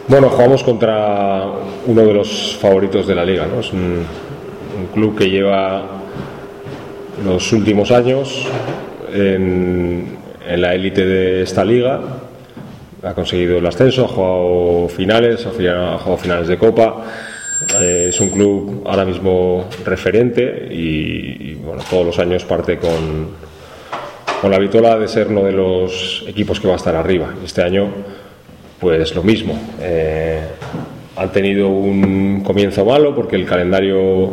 Bueno, jugamos contra uno de los favoritos de la liga, ¿no? Es un club que lleva los últimos años en la élite de esta liga. Ha conseguido el ascenso, ha jugado finales, ha jugado finales de Copa. Es un club ahora mismo referente y bueno, todos los años parte con la vitola de ser uno de los equipos que va a estar arriba. Este año pues lo mismo. Han tenido un comienzo malo porque el calendario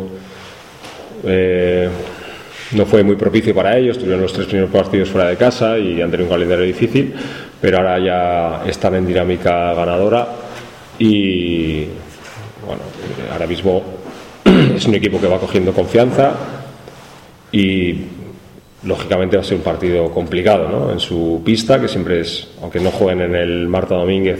no fue muy propicio para ellos. Tuvieron los 3 primeros partidos fuera de casa y han tenido un calendario difícil, pero ahora ya están en dinámica ganadora y bueno, ahora mismo es un equipo que va cogiendo confianza y lógicamente va a ser un partido complicado, ¿no? En su pista, que siempre es, aunque no jueguen en el Marta Domínguez,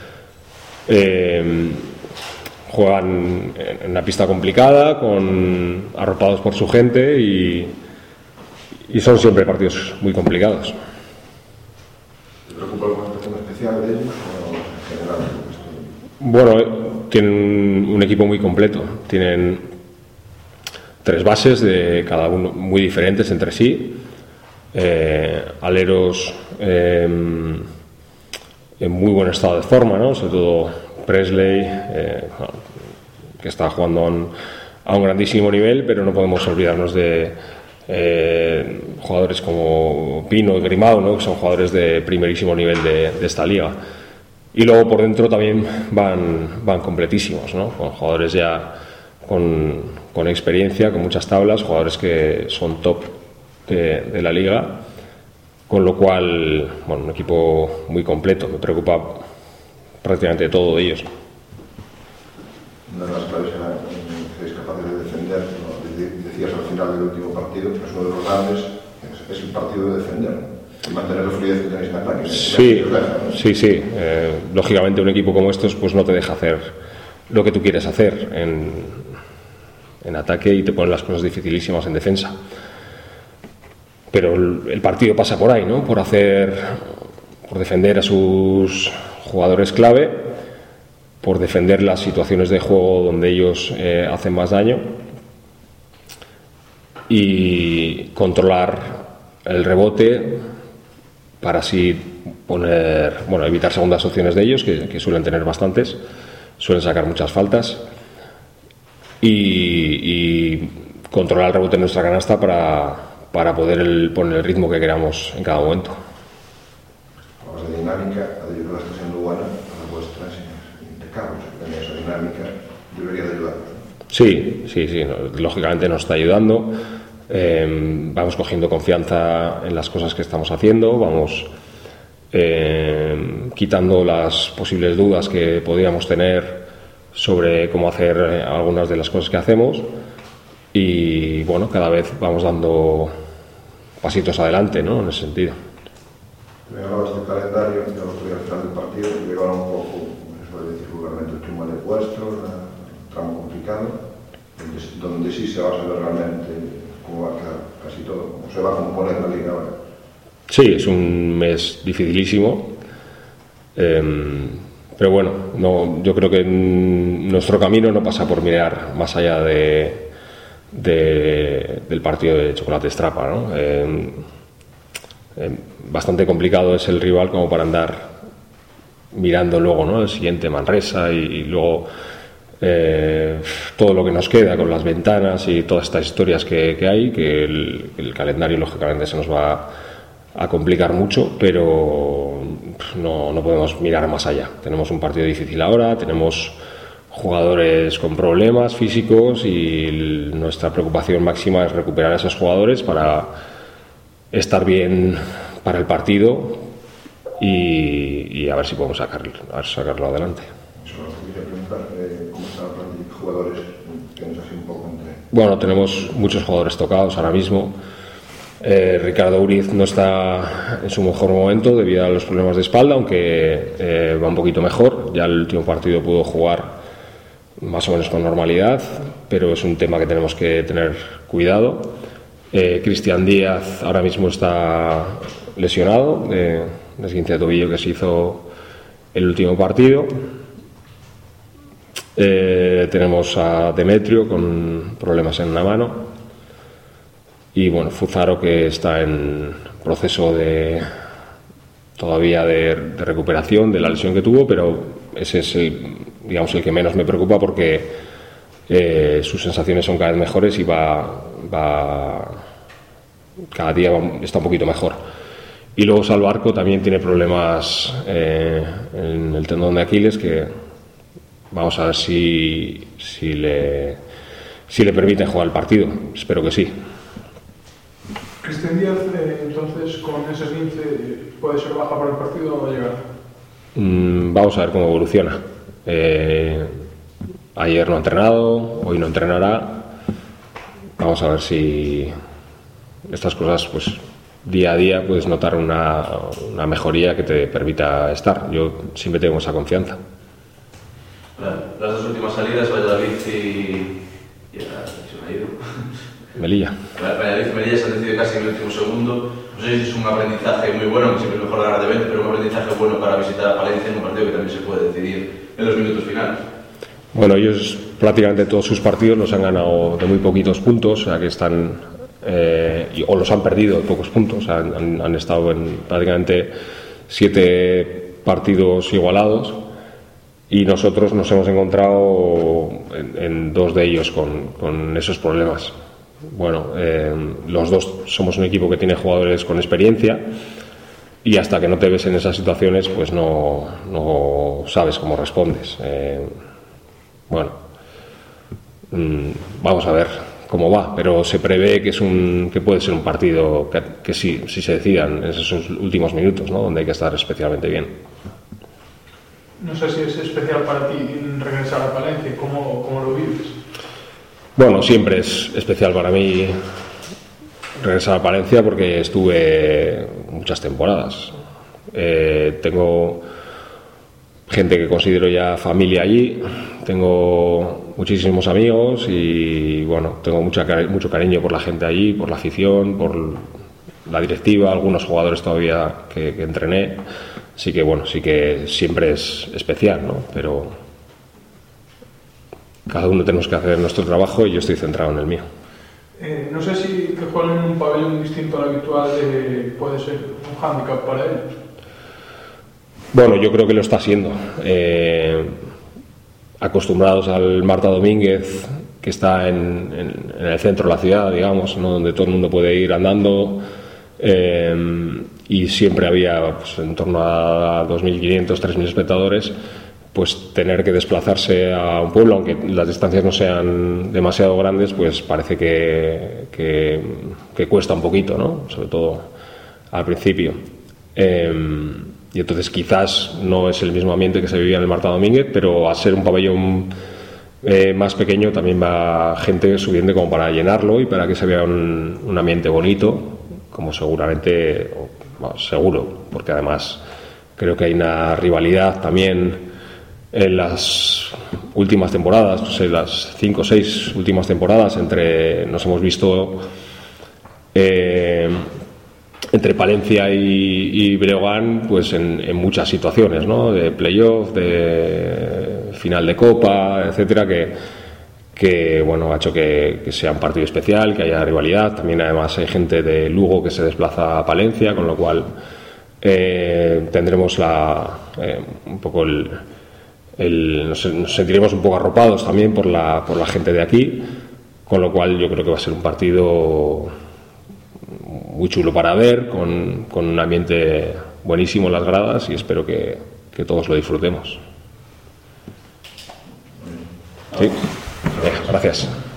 juegan en una pista complicada, arropados por su gente y son siempre partidos muy complicados. ¿Te preocupa alguna situación especial de ellos o en general? Bueno, tienen un equipo muy completo. Tienen 3 bases de cada uno muy diferentes entre sí. Aleros en muy buen estado de forma, ¿no? Sobre todo Presley, que está jugando a un grandísimo nivel, pero no podemos olvidarnos de jugadores como Pino y Grimao, ¿no? Que son jugadores de primerísimo nivel de esta liga. Y luego por dentro también van completísimos, ¿no? Con jugadores ya con experiencia, con muchas tablas, jugadores que son top de la liga, con lo cual, bueno, un equipo muy completo. Me preocupa prácticamente todo de ellos. Una de las claves era que seáis capaces de defender, ¿no? Decías al final del último partido, que es uno de los grandes, es el partido de defender, ¿no? Y mantener la fluidez que tenéis en ataque. Sí. Lógicamente un equipo como estos pues no te deja hacer lo que tú quieres hacer en ataque y te ponen las cosas dificilísimas en defensa. Pero el partido pasa por ahí, ¿no? Por defender a sus jugadores clave, por defender las situaciones de juego donde ellos hacen más daño y controlar el rebote para así evitar segundas opciones de ellos, que suelen tener bastantes, suelen sacar muchas faltas y controlar el rebote en nuestra canasta para poder poner el ritmo que queramos en cada momento. Hablamos de dinámica, la de ayuda está siendo buena, la vuestra es impecable, esa dinámica debería de ayudar. Sí, lógicamente nos está ayudando. Vamos cogiendo confianza en las cosas que estamos haciendo, vamos quitando las posibles dudas que podíamos tener sobre cómo hacer algunas de las cosas que hacemos y bueno, cada vez vamos dando pasitos adelante, ¿no? En ese sentido. Me hablabas del calendario, ya lo estuve al final del partido, y llegaron un poco, se suele decir vulgarmente, el chumbo de vuestro, un tramo complicado, donde sí se va a saber realmente cómo va a quedar casi todo, cómo se va a componer la liga ahora. Sí, es un mes dificilísimo, pero bueno, yo creo que nuestro camino no pasa por mirar más allá del partido de Chocolate Estrapa, ¿no? Bastante complicado es el rival como para andar mirando luego, ¿no? El siguiente Manresa y luego todo lo que nos queda con las ventanas y todas estas historias que hay, que el calendario lógicamente se nos va a complicar mucho, pero no podemos mirar más allá. Tenemos un partido difícil ahora, tenemos jugadores con problemas físicos y nuestra preocupación máxima es recuperar a esos jugadores para estar bien para el partido y a ver si podemos sacarlo adelante. Solo quería preguntar cómo está la plantilla de jugadores, tienes así un poco entre... Bueno, tenemos muchos jugadores tocados ahora mismo. Ricardo Uriz no está en su mejor momento debido a los problemas de espalda, aunque va un poquito mejor. Ya el último partido pudo jugar más o menos con normalidad, pero es un tema que tenemos que tener cuidado. Cristian Díaz ahora mismo está lesionado de esguince de tobillo que se hizo el último partido Tenemos a Demetrio con problemas en una mano y bueno, Fuzaro, que está en proceso todavía de recuperación de la lesión que tuvo, pero ese es digamos, el que menos me preocupa porque sus sensaciones son cada vez mejores y cada día está un poquito mejor. Y luego Salva Arco también tiene problemas en el tendón de Aquiles, que vamos a ver si le permiten jugar el partido. Espero que sí. Cristian Díaz, entonces, con ese esguince, ¿puede ser baja para el partido o va a llegar? Vamos a ver cómo evoluciona. Ayer no ha entrenado, hoy no entrenará. Vamos a ver si estas cosas, pues día a día puedes notar una mejoría que te permita estar. Yo siempre tengo esa confianza. Las dos últimas salidas, Valladolid y Melilla. Valladolid y Melilla se han decidido casi en el último segundo. No sé si es un aprendizaje muy bueno, que siempre es mejor ganar de 20, pero un aprendizaje bueno para visitar a Palencia en un partido que también se puede decidir en los minutos finales. Bueno, ellos prácticamente todos sus partidos los han ganado de muy poquitos puntos, o sea que están o los han perdido de pocos puntos, han estado en prácticamente 7 partidos igualados. Y nosotros nos hemos encontrado en 2 de ellos con esos problemas. Bueno, los dos somos un equipo que tiene jugadores con experiencia y hasta que no te ves en esas situaciones, pues no sabes cómo respondes. Bueno, vamos a ver cómo va, pero se prevé que puede ser un partido que sí se decidan en esos últimos minutos, ¿no? Donde hay que estar especialmente bien. No sé si es especial para ti regresar a Palencia, ¿cómo lo vives? Bueno, siempre es especial para mí regresar a Palencia porque estuve muchas temporadas. Tengo gente que considero ya familia allí, tengo muchísimos amigos y bueno, tengo mucho cariño por la gente allí, por la afición, por la directiva, algunos jugadores todavía que entrené. Así que bueno, sí que siempre es especial, ¿no? Pero cada uno tenemos que hacer nuestro trabajo y yo estoy centrado en el mío. No sé si que jueguen en un pabellón distinto al habitual puede ser un hándicap para ellos. Bueno, yo creo que lo está siendo. Acostumbrados al Marta Domínguez, que está en el centro de la ciudad, digamos, ¿no? Donde todo el mundo puede ir andando. Y siempre había pues, en torno a 2.500, 3.000 espectadores, pues tener que desplazarse a un pueblo, aunque las distancias no sean demasiado grandes, pues parece que cuesta un poquito, ¿no? Sobre todo al principio. Y entonces quizás no es el mismo ambiente que se vivía en el Marta Domínguez, pero al ser un pabellón más pequeño también va gente subiendo como para llenarlo y para que se vea un ambiente bonito, como seguramente, bueno, seguro, porque además creo que hay una rivalidad también en las últimas temporadas, no sé, las 5 o 6 últimas temporadas nos hemos visto entre Palencia y Breogán, pues en muchas situaciones, ¿no? De playoff, de final de Copa, etcétera, que bueno, ha hecho que sea un partido especial, que haya rivalidad. También además hay gente de Lugo que se desplaza a Palencia, con lo cual tendremos un poco nos sentiremos un poco arropados también por la gente de aquí, con lo cual yo creo que va a ser un partido muy chulo para ver, con un ambiente buenísimo en las gradas y espero que todos lo disfrutemos. Sí. Gracias.